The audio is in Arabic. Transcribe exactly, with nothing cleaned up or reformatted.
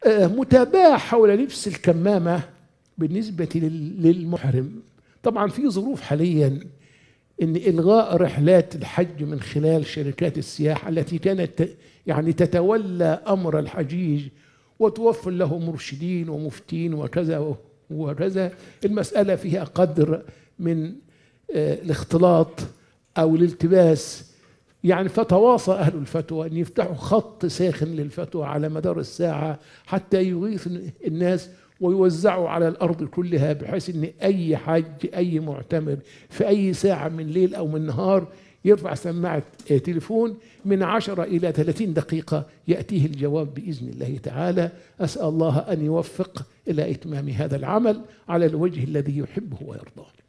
متابعة حول لبس الكمامة بالنسبة للمحرم. طبعا في ظروف حاليا ان الغاء رحلات الحج من خلال شركات السياحة التي كانت يعني تتولى امر الحجيج وتوفر له مرشدين ومفتين وكذا وكذا. المسألة فيها قدر من الاختلاط او الالتباس، يعني فتواصى أهل الفتوى أن يفتحوا خط ساخن للفتوى على مدار الساعة حتى يغيث الناس ويوزعوا على الأرض كلها، بحيث أن أي حج أي معتمر في أي ساعة من ليل أو من نهار يرفع سماعة تليفون من عشرة إلى ثلاثين دقيقة يأتيه الجواب بإذن الله تعالى. أسأل الله أن يوفق إلى إتمام هذا العمل على الوجه الذي يحبه ويرضاه.